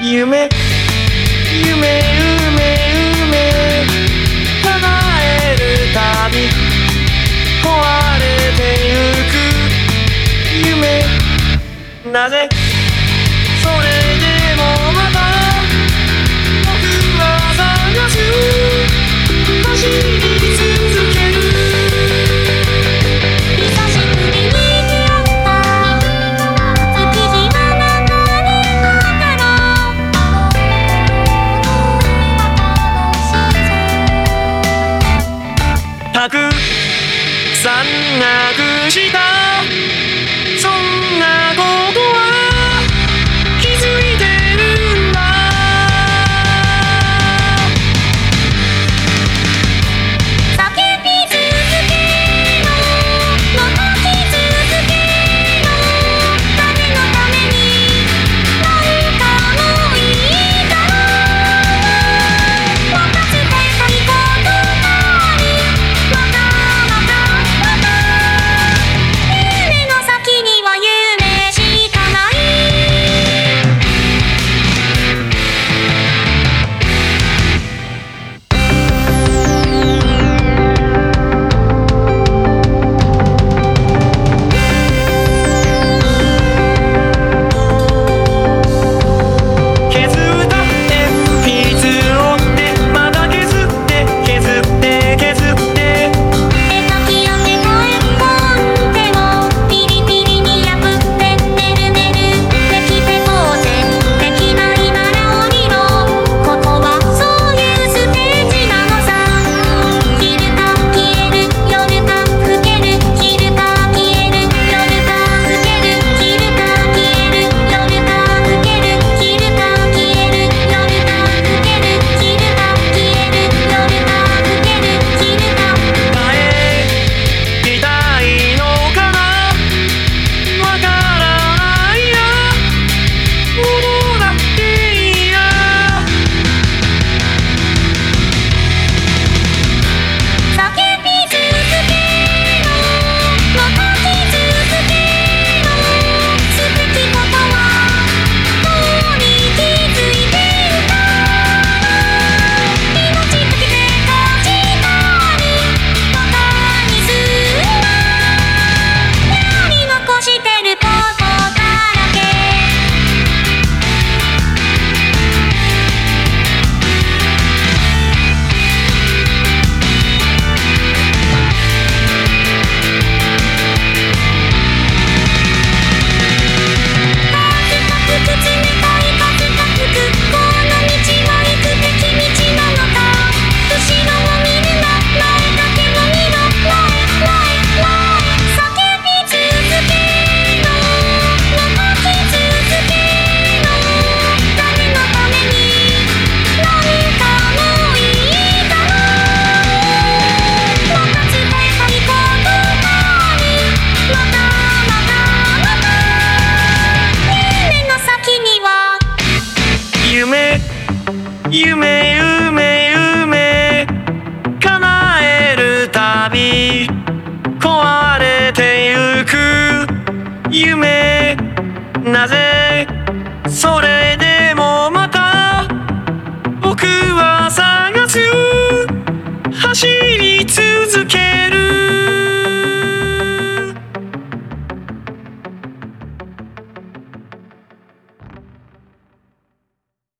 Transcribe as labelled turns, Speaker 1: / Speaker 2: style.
Speaker 1: 夢夢叶えるたび壊れてゆく夢なぜそれでもまた僕は探す走り続ける
Speaker 2: 久しぶりに出会った月日が流れながら
Speaker 1: たくさんなくしたそんなことは気づいてるんだ
Speaker 2: 叫び続けろ泣き続けろ誰のために何かもいいからまた伝えたいことがあるまた夢の先には夢しかない
Speaker 1: 削った鉛筆を折ってまた削って削って削って
Speaker 2: 絵描きやめた絵本でもピリピリに破ってねるねるできて当然できないなら降りろここはそういうステージなのさ散るか消える夜か更ける散るか消える夜か更ける散るか消える夜か更ける散るか消える夜か更ける散るか消える夜か更ける散るか
Speaker 1: 帰りたいのかなわからないや戻らっていいや
Speaker 2: 叫び続けろ泣き続けろすべきことはもうに気づいていた命かけて勝ち取るバカにすんなやり残してることだらけカクカク冷たい風が吹くこの道は行くべき道なのか後ろを見るな前だけを見ろ前叫び続けろ泣き続けろ誰のために何かもいいからまた伝えたいことがあるまた夢の先には
Speaker 1: 夢